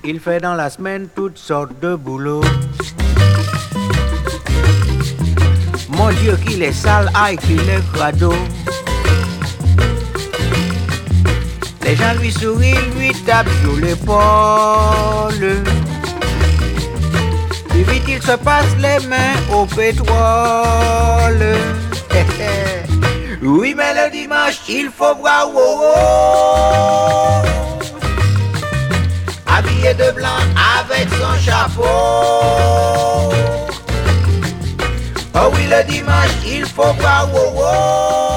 Il fait dans la semaine toutes sortes de boulots. Mon Dieu qu'il est sale, aïe qu'il est crado. Les gens lui sourient, lui tapent sur l'épaule. Puis vite il se passe les mains au pétrole. Oui mais le dimanche il faut voir wow, habillé de blanc avec son chapeau. Oh oui le dimanche il faut voir wow.